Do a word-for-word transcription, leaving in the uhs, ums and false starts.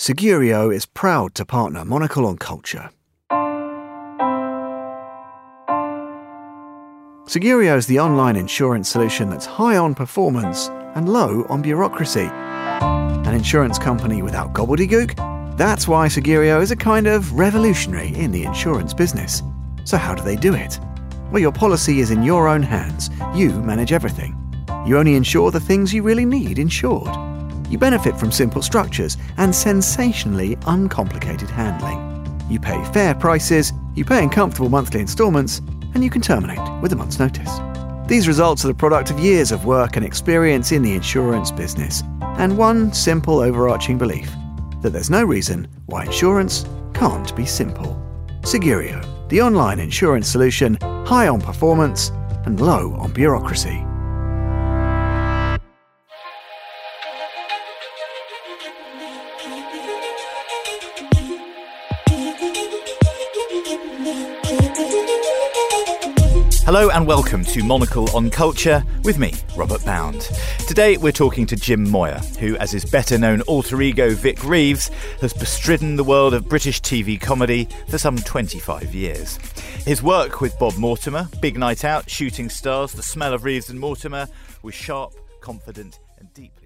Segurio is proud to partner Monocle on Culture. Segurio is the online insurance solution that's high on performance and low on bureaucracy. An insurance company without gobbledygook? That's why Segurio is a kind of revolutionary in the insurance business. So how do they do it? Well, your policy is in your own hands. You manage everything. You only insure the things you really need insured. You benefit from simple structures and sensationally uncomplicated handling. You pay fair prices, you pay in comfortable monthly instalments, and you can terminate with a month's notice. These results are the product of years of work and experience in the insurance business, and one simple overarching belief, that there's no reason why insurance can't be simple. Segurio, the online insurance solution, high on performance and low on bureaucracy. Hello and welcome to Monocle on Culture with me, Robert Bound. Today we're talking to Jim Moyer, who, as his better-known alter ego Vic Reeves, has bestridden the world of British T V comedy for some twenty-five years. His work with Bob Mortimer, Big Night Out, Shooting Stars, The Smell of Reeves and Mortimer, was sharp, confident and deeply